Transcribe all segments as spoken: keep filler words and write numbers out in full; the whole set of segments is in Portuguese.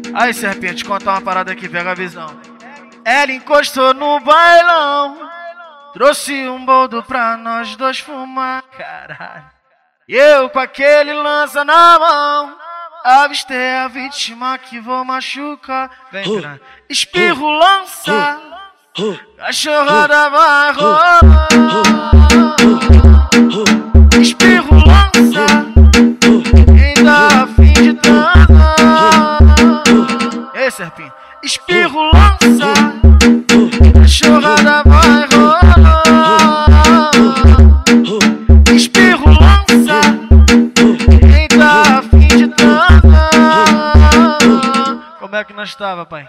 Aí, Serpinha, te contar uma parada aqui, pega a visão. Ela encostou no bailão, trouxe um boldo pra nós dois fumar, caralho. E eu com aquele lança na mão, avistei a vítima que vou machucar. Vem pra espirro, lança, cachorrada vai rolar. Espirro, lança, quem tá afim de dançar. Ei, Serpinha, espirro, lança, cachorrada vai rolar. Espirro, lança, quem tá afim de dançar. Como é que nós tava, pai?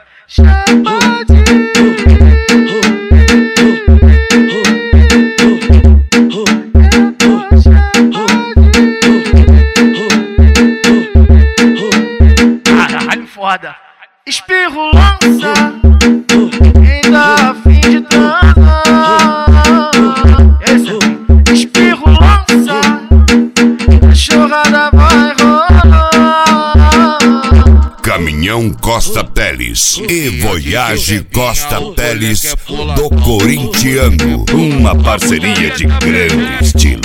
Caralho, foda. Espirro, lança, quem tá afim de dançar. Esse aqui. Espirro, lança, cachorrada vai rolar. Caminhão Costa Teles e Voyage Costa Teles do Corintiano. Uma parceria de grande estilo.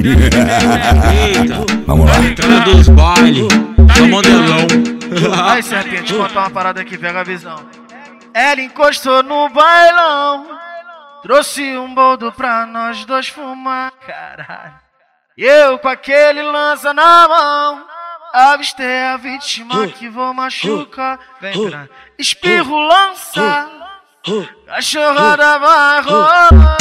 Vamos lá. Entrada dos bailes, só modelão. Aí, Serpinha, te contar uma parada aqui, pega a visão. Ela encostou no bailão, trouxe um boldo pra nós dois fumar, caralho. E eu com aquele lança na mão, avistei a vítima que vou machucar. Vem pra espirro, lança, cachorrada vai rolar.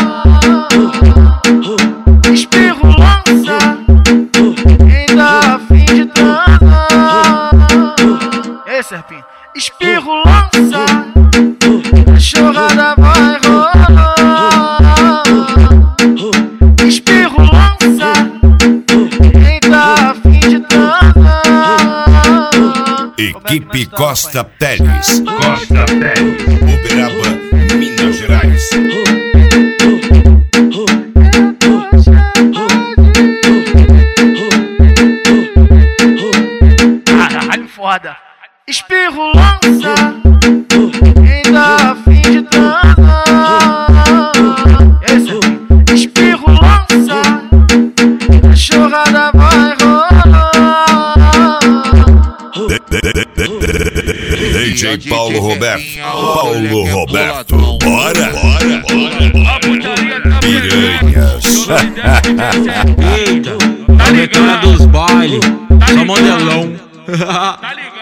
Espirro, lança, quem tá afim de dançar. Ei, Serpinha, espirro, lança, cachorrada vai rolar. Espirro, lança, quem tá afim de dançar. Equipe Costa Teles. Costa Teles. Uberaba, Minas Gerais. Caralho, foda. Espirro, lança, quem tá afim de dançar. Esse aqui. Espirro, lança, cachorrada vai rolar. D J Paulo Roberto. Paulo Roberto. Bora, bora, bora. Piranhas. Eita, tá ligado dos bailes, só modelão. Tá ligado?